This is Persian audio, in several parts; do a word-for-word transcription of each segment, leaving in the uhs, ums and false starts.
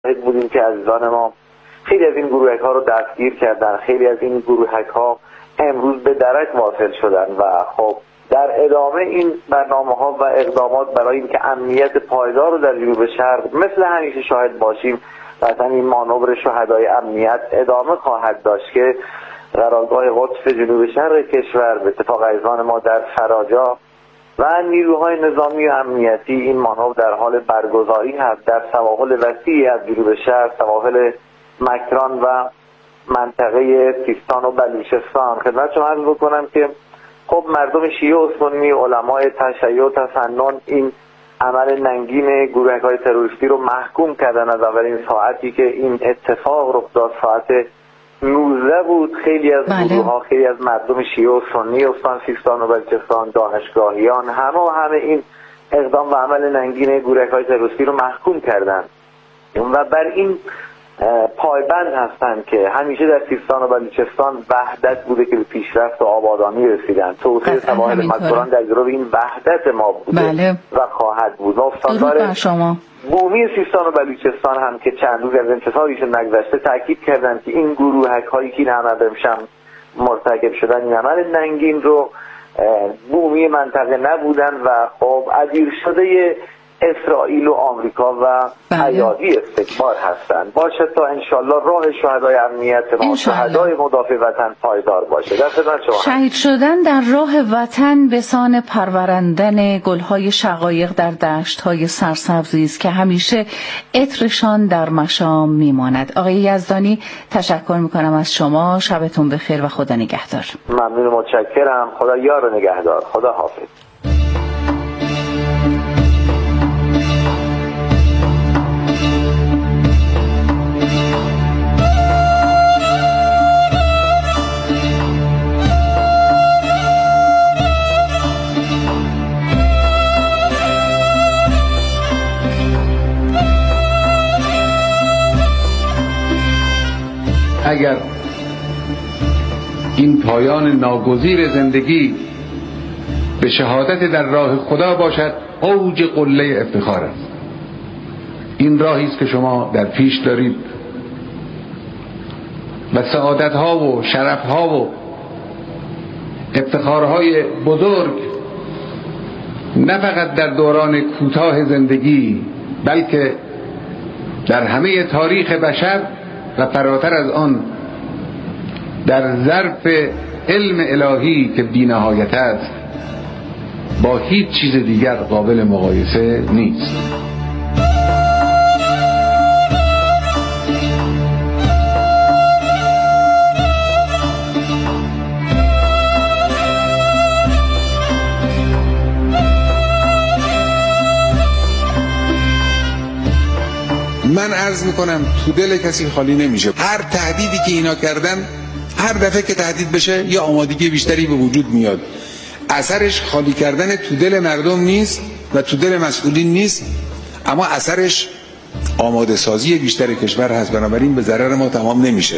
بودیم که عزیزان ما خیلی از این گروهک ها رو دستگیر کردن، خیلی از این گروهک ها امروز به درک واصل شدن و خب در ادامه این برنامه ها و اقدامات برای اینکه امنیت پایدار رو در جنوب شرق مثل همیشه شاهد باشیم، مثلا این مانور شهدای امنیت ادامه خواهد داشت که قرارگاه قطب جنوب شرق کشور به اتفاق عزیزان ما در فراجا و نیروهای نظامی و امنیتی این مانور در حال برگزاری هست در سواحل وسیعی از جنوب شرق، سواحل مکران و منطقه سیستان و بلوچستان. خدمتتون عرض بکنم که خب مردم شیعه و سنی، علمای تشیع و تسنن این عمل ننگین گروه‌های تروریستی رو محکوم کردن از اولین ساعتی که این اتفاق رخ داد. ساعت نوزده بود. خیلی از بله. گروه‌ها، خیلی از مردم شیعه و سنی استان سیستان و بلوچستان، دانشگاهیان، همه و همه این اقدام و عمل ننگین گروه‌های تروریستی رو محکوم کردن و بر این پایبند هستند که همیشه در سیستان و بلوچستان وحدت بوده که به پیشرفت و آبادانی رسیدن. توسعه سواحل مکران در گروه این وحدت ما بوده بله. و خواهد بود. استاندار شما بومی سیستان و بلوچستان هم که چند روز از انتصابشون نگذشته تاکید کردن که این گروهک هایی که این عمل امشب مرتکب شدن، این عمل ننگین رو بومی منطقه نبودن و خب اسیر شده اسرائیل و آمریکا و ایادی استکبار هستند. باشه تا انشالله راه شهدای امنیت ما، شهدای مدافع وطن پایدار باشه. در خدمت شما. شهید شدن در راه وطن به سان پروراندن گلهای شقایق در دشت‌های سرسبزی است که همیشه عطرشان در مشام میماند. آقای یزدانی تشکر میکنم از شما. شبتون بخیر و خدا نگهدار. ممنون و متشکرم. خدا یار و نگهدار. خدا حافظ. اگر این پایان ناگزیر زندگی به شهادت در راه خدا باشد، اوج قله افتخار است. این راهی است که شما در پیش دارید و سعادت ها و شرف ها و افتخارهای بزرگ نه فقط در دوران کوتاه زندگی بلکه در همه تاریخ بشر و فراتر از آن در ظرف علم الهی که بی‌نهایت است با هیچ چیز دیگر قابل مقایسه نیست. من عرض میکنم تو دل کسی خالی نمیشه. هر تهدیدی که اینا کردن، هر دفعه که تهدید بشه یا آمادگی بیشتری به وجود میاد. اثرش خالی کردن تو دل مردم نیست و تو دل مسئولین نیست، اما اثرش آماده سازی بیشتر کشور هست. بنابراین به ضرر ما تمام نمیشه.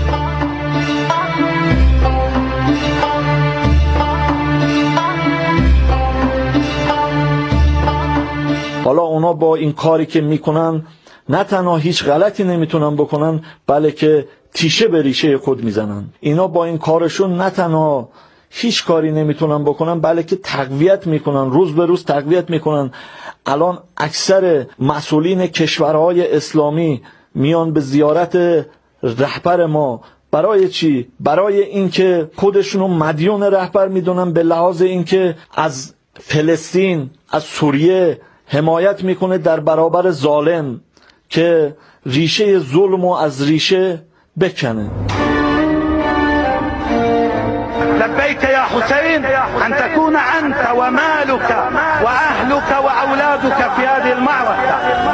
حالا اونا با این کاری که میکنن نه تنها هیچ غلطی نمیتونن بکنن، بلکه تیشه به ریشه خود میزنن. اینا با این کارشون نه تنها هیچ کاری نمیتونن بکنن، بلکه تقویت میکنن، روز به روز تقویت میکنن. الان اکثر مسئولین کشورهای اسلامی میان به زیارت رهبر ما. برای چی؟ برای اینکه خودشونو مدیون رهبر میدونن، به لحاظ اینکه از فلسطین، از سوریه حمایت میکنه در برابر ظالم که ریشه ظلم و از ریشه بکنه. لبيك يا حسين أن تكون أنت ومالك وأهلك وأولادك في هذه المعركة.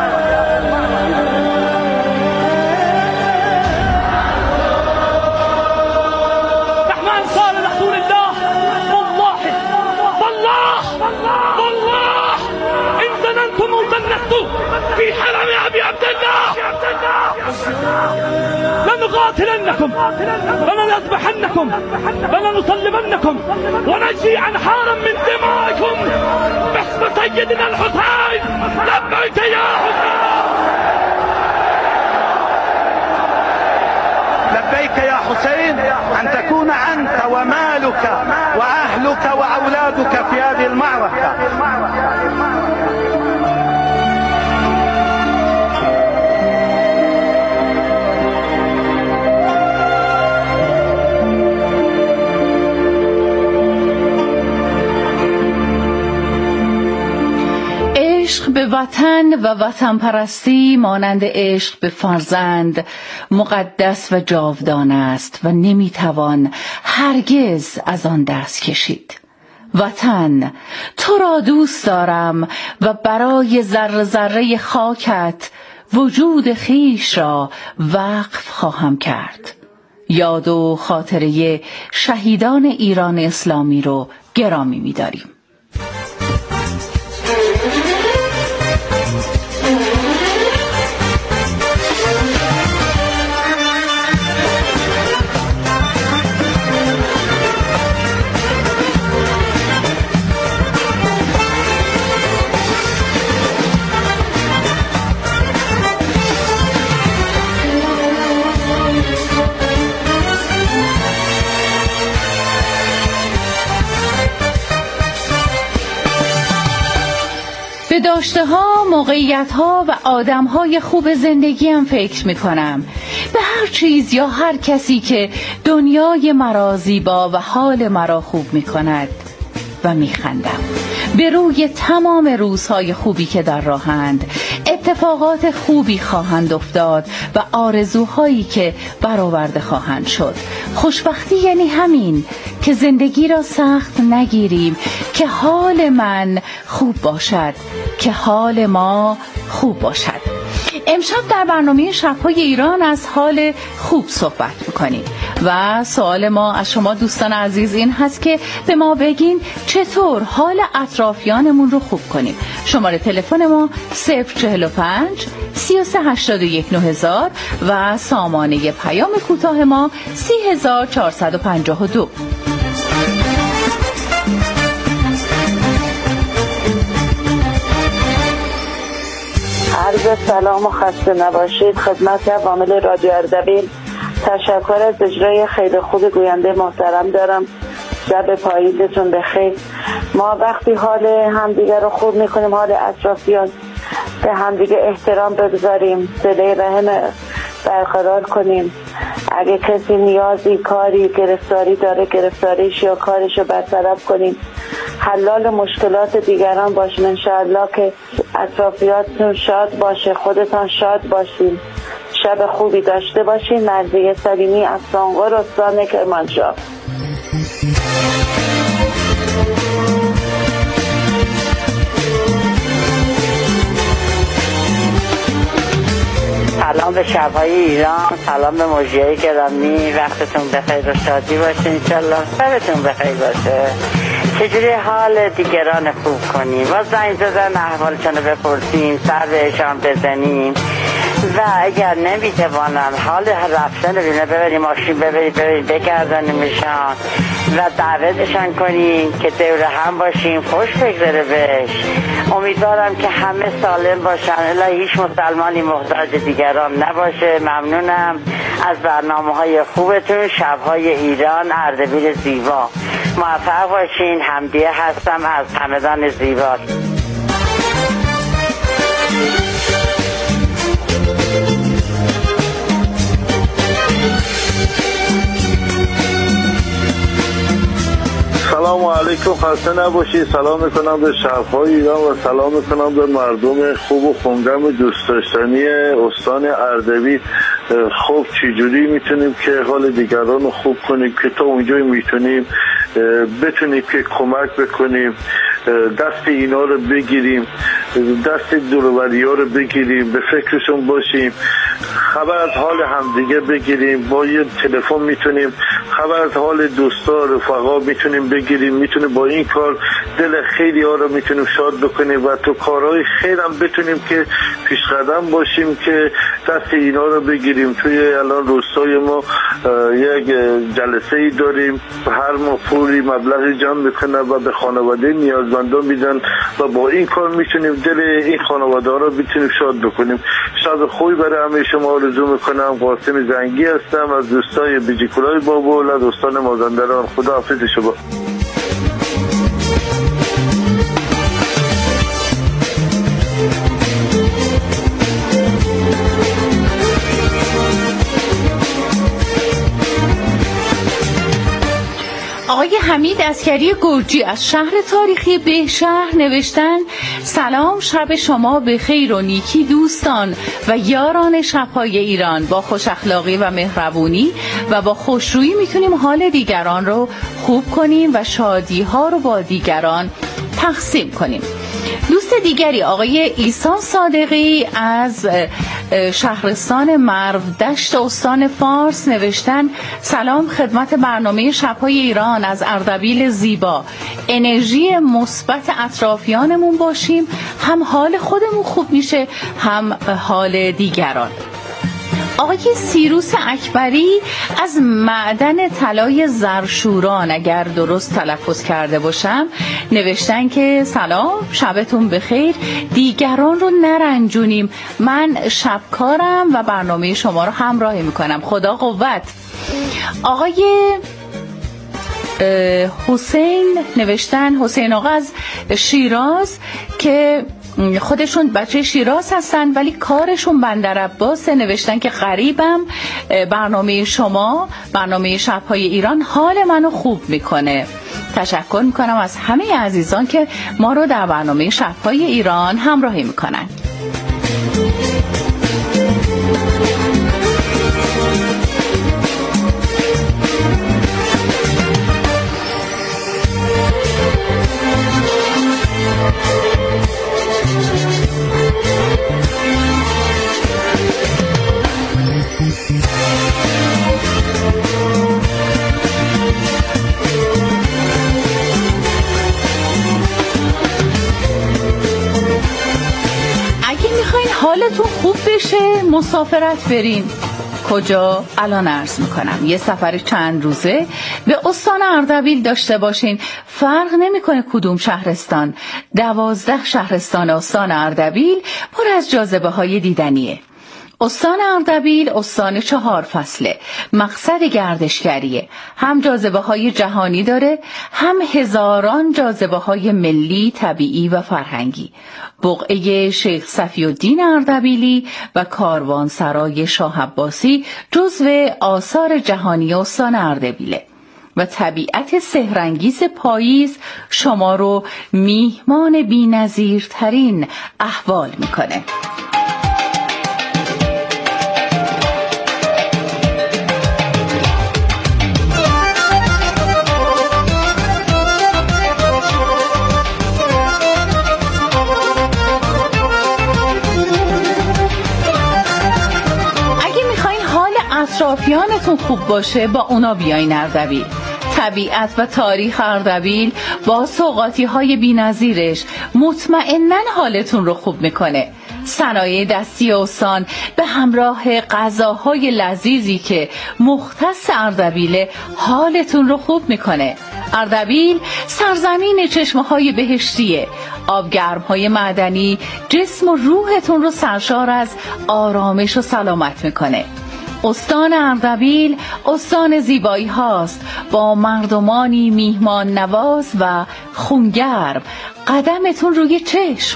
نحن أنصار رسول الله. والله والله والله إن ظننتم ظننتم في حرم أبي عبد الله لنقاتلنكم ولنذبحنكم ولنصلبنكم ونجزي أنهارا من دمائكم باسم سيدنا الحسين. لبيك يا حسين. لبيك يا حسين أن تكون أنت ومالك وأهلك وأولادك في هذه المعركة. عشق به وطن و وطن پرستی مانند عشق به فرزند مقدس و جاودان است و نمیتوان هرگز از آن دست کشید. وطن، تو را دوست دارم و برای ذره ذره خاکت وجود خیش را وقف خواهم کرد. یاد و خاطره شهیدان ایران اسلامی رو گرامی می‌داریم. به داشته ها، موقعیت ها و آدم های خوب زندگی هم فکر می کنم. به هر چیز یا هر کسی که دنیای مرا زیبا و حال مرا خوب می کند و می خندم. به روی تمام روزهای خوبی که در راهند، اتفاقات خوبی خواهند افتاد و آرزوهایی که برآورده خواهند شد. خوشبختی یعنی همین که زندگی را سخت نگیریم، که حال من خوب باشد، که حال ما خوب باشد. امشب در برنامه شب‌های ایران از حال خوب صحبت می‌کنیم و سوال ما از شما دوستان عزیز این هست که به ما بگین چطور حال اطرافیانمون رو خوب کنیم. شماره تلفن ما صفر چهل و پنج سی و سه هشتاد و یک نه هزار و سامانه پیام کوتاه ما سی هزار چهارصد و پنجاه و دو. عرض سلام و خسته نباشید خدمت عوامل رادیو اردبیل. تشکر از اجرای خیلی خوب گوینده محترم دارم. شب پاییزتون بخیر. ما وقتی حال همدیگر رو خوب میکنیم، حال اطرافیان، به همدیگه احترام بگذاریم، صله رحم برقرار کنیم. اگه کسی نیازی، کاری، گرفتاری داره، گرفتاریش یا کارش رو برطرف کنیم، حلال مشکلات دیگران باشیم. انشاءالله که اطرافیاتتون شاد باشه، خودتان شاد باشین، شب خوبی داشته باشین. مرضیه سلیمی از سانقر، استان کرمانشاه. سلام به شب‌های ایران، سلام به مجریای گرامی، وقتتون بخیر و شادی باشه. انشالله شبتون بخیر باشه. چجوری حال دیگران خوب کنیم؟ با زنگ زدن احوالشون رو بپرسیم، سر بهشان بزنیم و اگر نمیتوانن حال رفتن بینه ببریم، ماشین ببریم ببریم بگردانیمشان و دعوتشان کنیم که دور هم باشیم، خوش بگذره بهش. امیدوارم که همه سالم باشن، الا هیچ مسلمانی محتاج دیگران نباشه. ممنونم از برنامه های خوبتون. شب‌های ایران، اردبیل زیبا. موفق باشین. حمدیه هستم از همدان زیبا. سلام علیکم، خسته نباشید. سلام میکنم به شب‌های ایران و سلام میکنم به مردم خوب و خونگرم دوست داشتنی استان اردبیل. خب چجوری میتونیم که حال دیگران رو خوب کنیم که تا اونجایی میتونیم بتونیم که کمک بکنیم، دست اینا رو بگیریم، دست دوروبری ها رو بگیریم، به فکرشون باشیم، خبر از حال همدیگه بگیریم. با یه تلفن میتونیم خبر از حال دوستا، رفقا میتونیم بگیریم. میتونیم با این کار دل خیلی ها رو میتونیم شاد بکنیم و تو کارهای خیر هم بتونیم که پیش قدم باشیم که دست اینا رو بگیریم. توی الان روستای ما یک جلسه ای داریم، هر مفروری مبلغی جمع میکنه و به خانواده نیازمندان میدن و با این کار میتونیم دل این خانواده ها رو بتونیم شاد بکنیم. شاد خوبی برای همه شما آرزو میکنم. قاسم زنگی هستم از دوستای بیجیکولای بابل از استان مازندران. خدا حافظ شما. آقای حمید عسکری گرجی از شهر تاریخی بهشهر نوشتن سلام، شب شما به خیر و نیکی دوستان و یاران شب‌های ایران. با خوش اخلاقی و مهربونی و با خوشرویی میتونیم حال دیگران رو خوب کنیم و شادی ها رو با دیگران تقسیم کنیم. دوست دیگری آقای ایسان صادقی از شهرستان مرو دشت استان فارس نوشتن سلام خدمت برنامه شب‌های ایران از اردبیل زیبا. انرژی مثبت اطرافیانمون باشیم، هم حال خودمون خوب میشه هم حال دیگران. آقای سیروس اکبری از معدن طلای زرشوران اگر درست تلفظ کرده باشم نوشتن که سلام، شبتون بخیر، دیگران رو نرنجونیم، من شبکارم و برنامه شما رو همراهی میکنم، خدا قوت. آقای حسین نوشتن، حسین آقا از شیراز که خودشون بچه شیراز هستن ولی کارشون بندرعباسه، نوشتن که غریبم برنامه شما، برنامه شب‌های ایران حال منو خوب میکنه. تشکر میکنم از همه عزیزان که ما رو در برنامه شب‌های ایران همراهی میکنن. حالتون خوب بشه مسافرت برین. کجا؟ الان عرض میکنم. یه سفر چند روزه به استان اردبیل داشته باشین. فرق نمیکنه کدوم شهرستان. دوازده شهرستان استان اردبیل پر از جاذبه های دیدنیه. استان اردبیل استان چهار فصله، مقصد گردشگریه، هم جاذبه های جهانی داره هم هزاران جاذبه های ملی، طبیعی و فرهنگی. بقعه شیخ صفی الدین اردبیلی و کاروانسرای شاه عباسی جزو آثار جهانی استان اردبیله و طبیعت سحرانگیز پاییز شما رو میهمان بی‌نظیرترین احوال میکنه. اطرافیانتون خوب باشه با اونا بیاین اردبیل. طبیعت و تاریخ اردبیل با سوغاتی های بی نظیرش مطمئناً حالتون رو خوب میکنه. صنایع دستی استان به همراه غذاهای لذیذی که مختص اردبیله حالتون رو خوب میکنه. اردبیل سرزمین چشمه های بهشتیه. آبگرم های معدنی جسم و روحتون رو سرشار از آرامش و سلامت میکنه. استان اردبیل استان زیبایی هاست با مردمانی میهمان نواز و خونگرم. قدمتون روی چشم.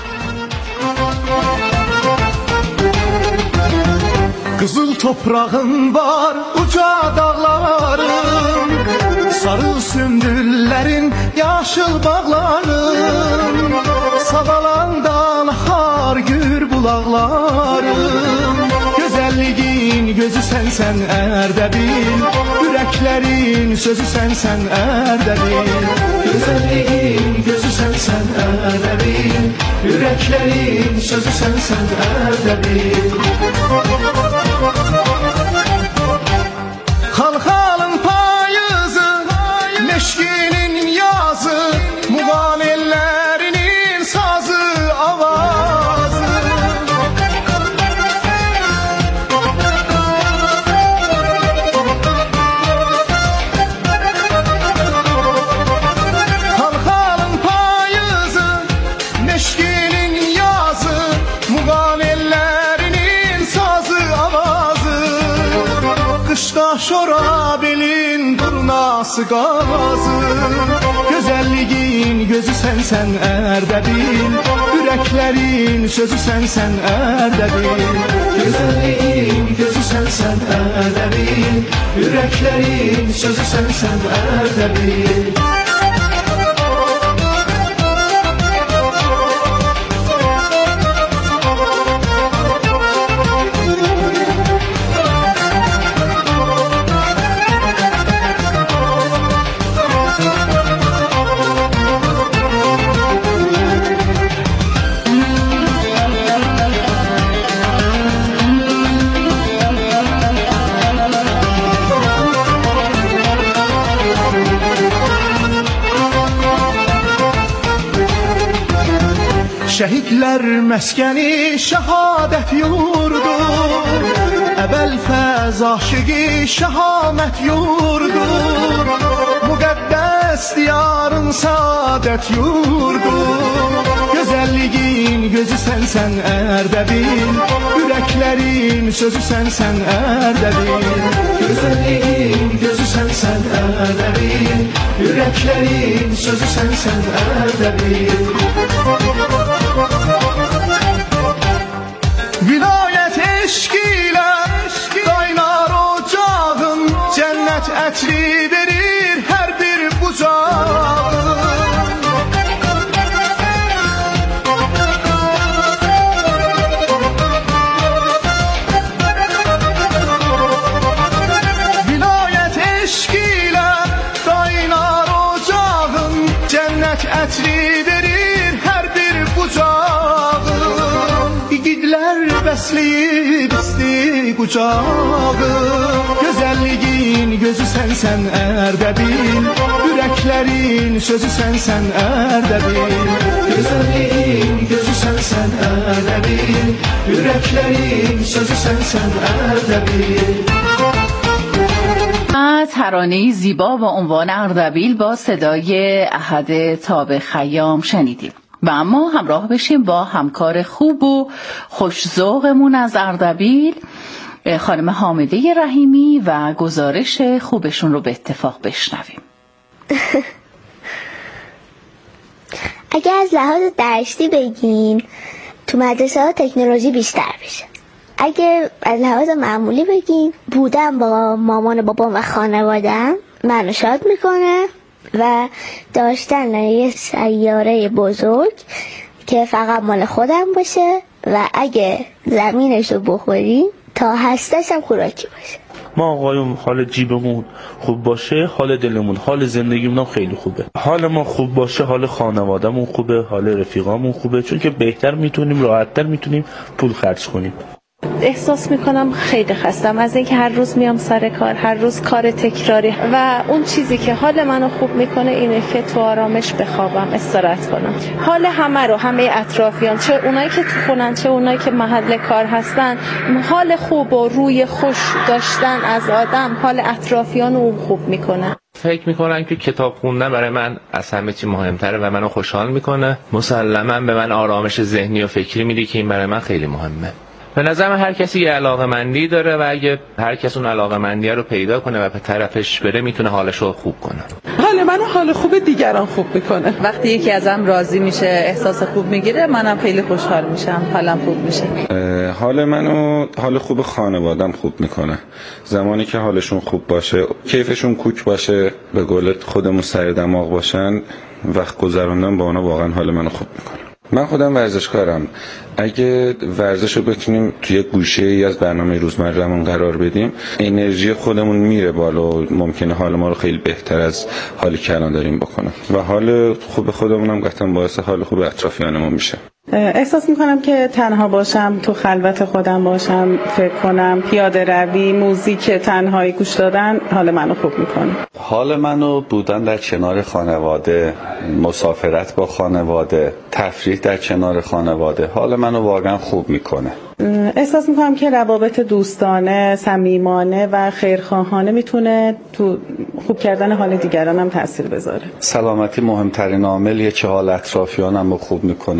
Kızıl toprağın var, uca dağların, sarı sümbüllerin, yaşıl bağların, sağalandan har gür bulaqların. Güzelliğin gözü sensen Erdebil, yüreklerin sözü sensen Erdebil. Güzelliğin gözü sensen Erdebil, yüreklerin sözü sensen Erdebil. Halkalın payızı, meşkinin yazı, muğanillerinin sazı, avazı. Halkalın payızı, meşkinin yazı, Başda şorabilin durnası qazı Gözəlliyin gözü sənsən Ərdəbil Ürəklərin sözü sənsən Ərdəbil Gözəlliyin gözü sənsən Ərdəbil Ürəklərin sözü sənsən Ərdəbil Şəhidlər məskəni şəhadət yurdu Əbəl fəz aşıqi şəhamət yurdu Müqəddəs diyarın saadət yurdu Gözəlliyin gözü sənsən Ərdəbil Ürəklərin sözü sənsən Ərdəbil Gözəlliyin gözü sənsən Ərdəbil Ürəklərin sözü sənsən Ərdəbil Vilayət eşq ilə qaynar ocağın Cənnət ətri verir hər bir bucağın Vilayət eşq ilə qaynar ocağın Cənnət ətri verir hər bir bucağın İgidlər bəsləyib isti qucağı Gözəlliyin gözü sənsən Ərdəbil Ürəklərin sözü sənsən Ərdəbil Gözəlliyin gözü sənsən Ərdəbil Ürəklərin sözü sənsən Ərdəbil ترانه‌ای زیبا با عنوان اردبیل با صدای احد تاب خیام شنیدیم و اما همراه بشیم با همکار خوب و خوش‌ذوقمون از اردبیل خانم حامده رحیمی و گزارش خوبشون رو به اتفاق بشنویم. اگه از لحاظ درسی بگیم تو مدرسه ها تکنولوژی بیشتر بشه. اگه از لحاظ معمولی بگیم بودن با مامان و بابام و خانواده‌ام منو شاد میکنه و داشتن یه سیاره بزرگ که فقط مال خودم باشه و اگه زمینش رو بخوریم تا هستش هم خوراکی باشه. ما آقایون حال جیبمون خوب باشه حال دلمون حال زندگیمون هم خیلی خوبه. حال ما خوب باشه حال خانواده‌مون خوبه حال رفیقامون خوبه چون که بهتر میتونیم راحت‌تر میتونیم پول خرج کنیم. احساس میکنم خیلی خستم از اینکه هر روز میام سر کار هر روز کار تکراری و اون چیزی که حال منو خوب میکنه اینه که تو آرامش بخوابم استراحت کنم. حال همه رو همه اطرافیان چه اونایی که تو خونن چه اونایی که محل کار هستن حال خوب و روی خوش داشتن از آدم حال اطرافیان رو خوب میکنه. فکر میکنم که کتاب خوندن برای من از همه چی مهمتره و منو خوشحال میکنه. مسلماً به من آرامش ذهنی و فکری میده که این برای من خیلی مهمه. به نظر من هر کسی یه علاقه‌مندی داره و اگه هر کس اون علاقه‌مندی رو پیدا کنه و به طرفش بره میتونه حالش رو خوب کنه. حال منو حال خوب دیگران خوب میکنه. وقتی یکی ازم راضی میشه احساس خوب میگیره منم خیلی خوشحال میشم حالم خوب میشه. حال منو حال خوب خانوادم خوب میکنه. زمانی که حالشون خوب باشه کیفشون کوک باشه به قول خودمون سر دماغ باشن وقت گذروندن با اونا واقعا حال منو خوب میکنه. من خودم ورزشکارم. اگه ورزش رو بتونیم توی گوشه‌ای از برنامه روزمره‌مون قرار بدیم انرژی خودمون میره بالا و ممکنه حال ما رو خیلی بهتر از حالی که الان داریم بکنم و حال خوب خودمون هم قطعا باعث حال خوب اطرافیانمون میشه. احساس میکنم که تنها باشم تو خلوت خودم باشم فکر کنم پیاده روی موزیک تنهایی گوش دادن حال منو خوب میکنه. حال منو بودن در کنار خانواده مسافرت با خانواده تفریح در کنار خانواده حال منو واقعا خوب میکنه. احساس میکنم که روابط دوستانه صمیمانه و خیرخواهانه میتونه تو خوب کردن حال دیگران هم تاثیر بذاره. سلامتی مهمترین عاملیه که حال اطرافیانم رو خوب میکنه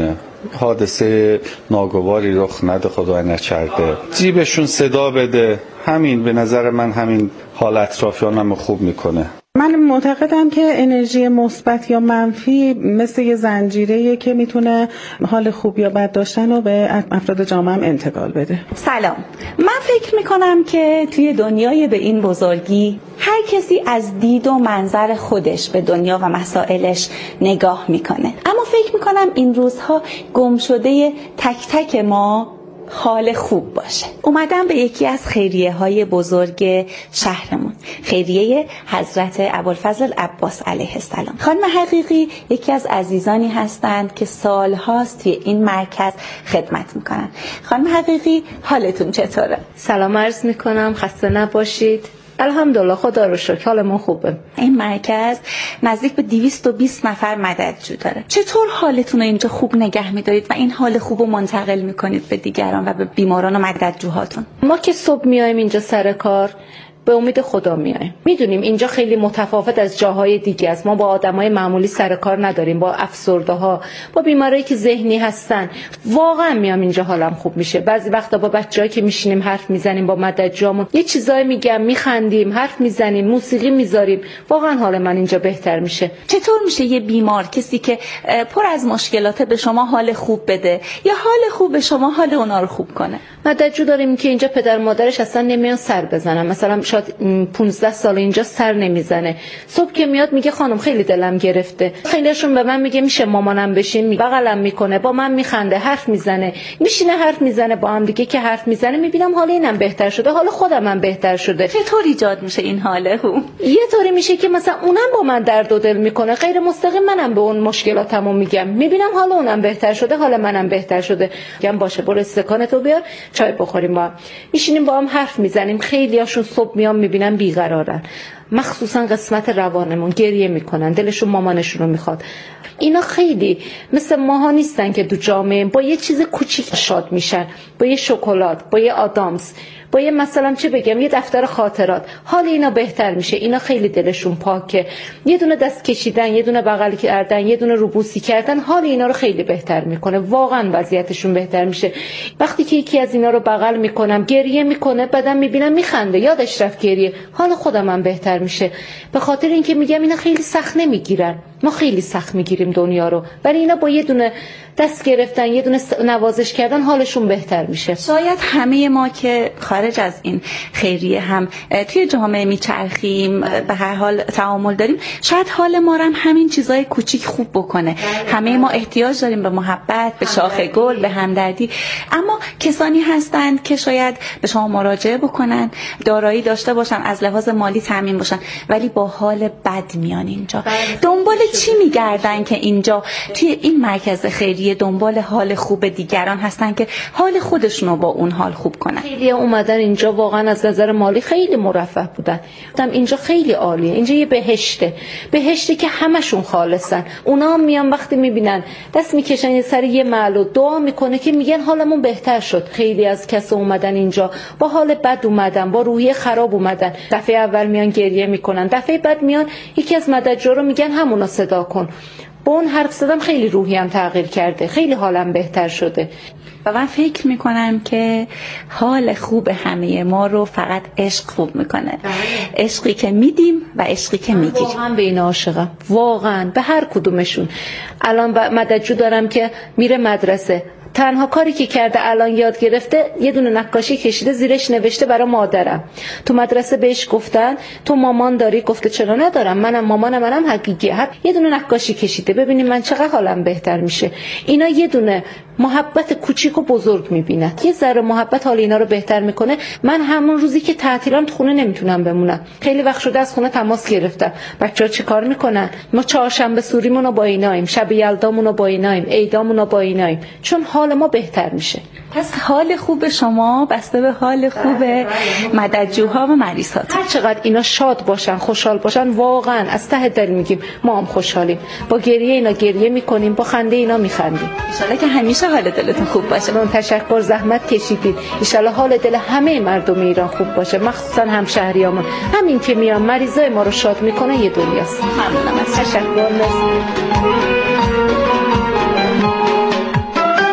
حادثه ناگواری رخ نده، خدای نکرده، جیبشون صدا بده. همین به نظر من همین حال اطرافیانم خوب میکنه. من معتقدم که انرژی مثبت یا منفی مثل یه زنجیره‌ایه که میتونه حال خوب یا بد داشتن رو به افراد جامعه هم انتقال بده. سلام. من فکر میکنم که توی دنیای به این بزرگی هر کسی از دید و منظر خودش به دنیا و مسائلش نگاه میکنه، اما فکر میکنم این روزها گم شده تک تک ما حال خوب باشه. اومدم به یکی از خیریه های بزرگ شهرمون، خیریه حضرت ابوالفضل عباس علیه السلام. خانم حقیقی یکی از عزیزانی هستند که سالهاست توی این مرکز خدمت میکنن. خانم حقیقی حالتون چطوره؟ سلام عرض میکنم، خسته نباشید. الحمدلله، خدا رو شکر حال ما خوبه. این مرکز نزدیک به دویست و بیست نفر مددجو داره. چطور حالتون رو اینجا خوب نگه می‌دارید و این حال خوب رو منتقل می‌کنید به دیگران و به بیماران و مددجوهاتون؟ ما که صبح میایم اینجا سر کار به امید خدا میایم. میدونیم اینجا خیلی متفاوت از جاهای دیگه است. ما با آدمای معمولی سر کار نداریم، با افسرده‌ها، با بیمارایی که ذهنی هستن. واقعا میام اینجا حالم خوب میشه. بعضی وقتا با بچه‌ها که میشینیم حرف میزنیم، با مددجوامون یه چیزایی میگم، میخندیم، حرف میزنیم، موسیقی میذاریم، واقعا حال من اینجا بهتر میشه. چطور میشه یه بیمار، کسی که پر از مشکلاته، به شما حال خوب بده یا حال خوب به شما حال اونا رو خوب کنه؟ مددجو داریم که اینجا پدر مادرش اصلا نمیان سر بزنن. مثلا شاید پانزده سال اینجا سر نمیزنه. صبح که میاد میگه خانم خیلی دلم گرفته. خیلیشون به من میگه میشه مامانم بشین، بغلم میکنه، با من میخنده، حرف میزنه، میشینه حرف میزنه با هم دیگه. که حرف میزنه میبینم حال اینم بهتر شده، حال خودم هم بهتر شده. چطور ایجاد میشه این حاله؟ یه طوری میشه که مثلا اونم با من درد و دل میکنه، غیر مستقیم منم به اون مشکلاتمو میگم، میبینم حال اونم بهتر شده، حال منم بهتر شده. میگم باشه برو استکانتو بیار چای بخوریم با هم. میشینیم با هم حرف میزنیم. خیلیاشون صبح میام میبینم بیقرارن، مخصوصا قسمت روانمون، گریه میکنن، دلشون مامانشون رو میخواد. اینا خیلی مثل ماها نیستن که دو جامعه با یه چیز کوچیک شاد میشن، با یه شکلات، با یه آدامس، با یه مثلا چه بگم یه دفتر خاطرات. حال اینا بهتر میشه. اینا خیلی دلشون پاکه، یه دونه دست کشیدن، یه دونه بغل کردن، یه دونه روبوسی کردن، حال اینا رو خیلی بهتر میکنه. واقعا وضعیتشون بهتر میشه. وقتی که یکی از اینا رو بغل میکنم، گریه میکنه، بعدم میبینم میخنده، یادش رفت گریه، حال خودم هم بهتر میشه. به خاطر اینکه میگم اینا خیلی سخت نمیگیرن، ما خیلی سخت میگیریم دنیا رو، ولی اینا با یه دونه دست گرفتن، یه دونه نوازش کردن، حالشون بهتر میشه. شاید همه ما که خارج از این خیریه هم توی جامعه میچرخیم، به هر حال تعامل داریم، شاید حال ما هم همین چیزای کوچیک خوب بکنه. همه ما احتیاج داریم به محبت، به شاخ گل، به همدردی. اما کسانی هستند که شاید به شما مراجعه بکنن، دارایی داشته باشن، از لحاظ مالی تامین باشن، ولی با حال بد میان اینجا. دنبال چی میگردن که اینجا توی این مرکز خیریه دنبال حال خوب دیگران هستن که حال خودشون رو با اون حال خوب کنن؟ خیلی اومدن اینجا واقعا از نظر مالی خیلی مرفه بودن. گفتم اینجا خیلی عالیه، اینجا یه بهشته، بهشتی که همشون خالصن. اونا هم میان وقتی میبینن دست میکشن یه سر یه معلو دعا میکنه که میگن حالمون بهتر شد. خیلی از کسا اومدن اینجا با حال بد اومدن، با روحیه خراب اومدن. دفعه اول میان گریه میکنن، دفعه بعد میان یکی از مددجو رو میگن همونا صدا کن. با اون حرف زدم خیلی روحیم تغییر کرده، خیلی حالم بهتر شده. و من فکر میکنم که حال خوب همه ما رو فقط عشق خوب میکنه. عشقی که میدیم و عشقی که میگیریم. واقعا به این عاشقم، واقعا به هر کدومشون. الان مددجو دارم که میره مدرسه، تنها کاری که کرده الان یاد گرفته یه دونه نقاشی کشیده، زیرش نوشته برای مادرم. تو مدرسه بهش گفتن تو مامان داری؟ گفته چرا ندارم، منم مامان منم حقیقیه. یه دونه نقاشی کشیده. ببینید من چقدر حالم بهتر میشه. اینا یه دونه محبت کوچیک و بزرگ میبینن، یه ذره محبت حال اینا رو بهتر میکنه. من همون روزی که تعطیلام تو خونه نمیتونم بمونم، خیلی وقت شده از خونه تماس گرفتم. بچه‌ها چیکار میکنن؟ ما چهارشنبه سوریمون رو با ایناییم، شب یلدامون رو با ایناییم، عیدامون رو با ایناییم، چون حال ما بهتر میشه. پس حال خوب شما بسته به حال خوب مددجوها و مریضات. هر چقدر اینا شاد باشن، خوشحال باشن، واقعا از ته دل میگیم ما هم خوشحالیم. با گریه اینا گریه میکنیم، با خنده اینا میخندیم. ان شاءالله که همیشه حال دلتون خوب باشه. من تشکر، زحمت کشیدید. ان شاءالله حال دل همه مردم ایران خوب باشه، مخصوصا همشهریامون. همین که میان مریضای ما رو شاد میکنه یه دنیاست. ممنونم از تشکر.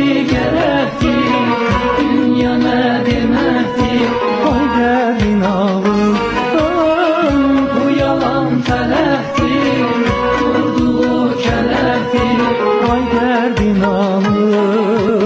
bilməsi gərəkdi, dünya nə deməkdi, ay dərdin ağır, bu yalan tələfdi, vurduğu kələfdi, ay dərdin ağır.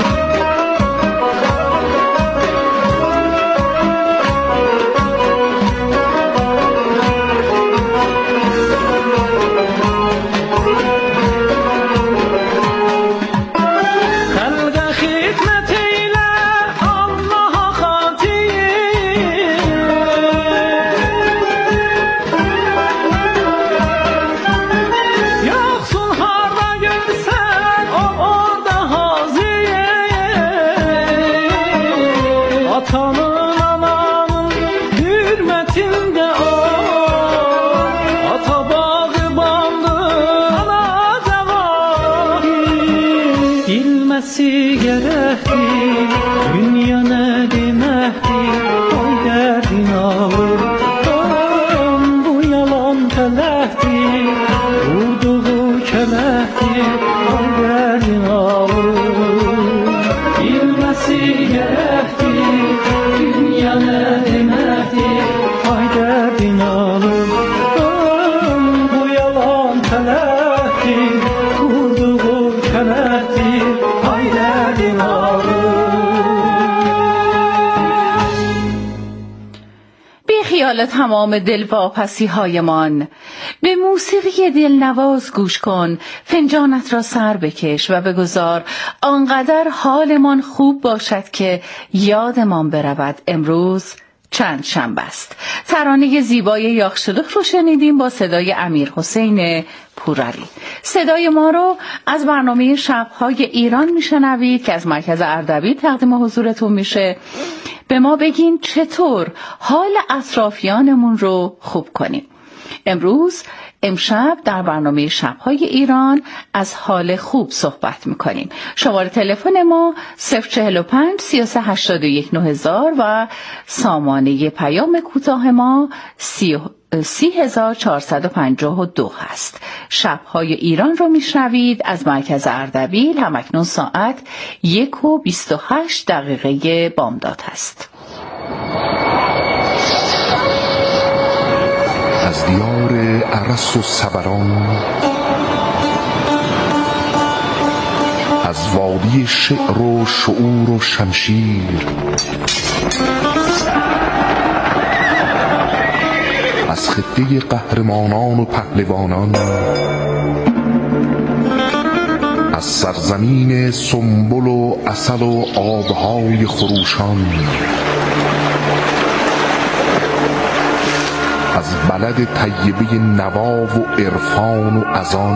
تمام دلواپسی هایمان به موسیقی دلنواز گوش کن، فنجانت را سر بکش و بگذار آنقدر حالمان خوب باشد که یادمان برود امروز چند شنبه است. ترانه زیبای یاخشلوخ رو شنیدیم با صدای امیر حسین پورعلی. صدای ما رو از برنامه شب‌های ایران میشنوید که از مرکز اردبیل تقدیم حضورتون میشه. به ما بگین چطور حال اطرافیانمون رو خوب کنیم. امروز امشب در برنامه شب‌های ایران از حال خوب صحبت میکنیم. شماره تلفن ما صفر چهل و پنج سی و سه هشتاد و یک نه هزار و سامانه پیام کوتاه ما سی هزار چهارصد و پنجاه و دو هست. شب‌های ایران رو میشنوید از مرکز اردبیل. همکنون ساعت یک و بیست و هشت دقیقه بامداد هست. از دیار ارس و صبران، از وادی شعر و شعور و شمشیر، از خطه قهرمانان و پهلوانان، از سرزمین سنبل و عسل و آبهای خروشان، از بلد طیبه نوا و عرفان و اذان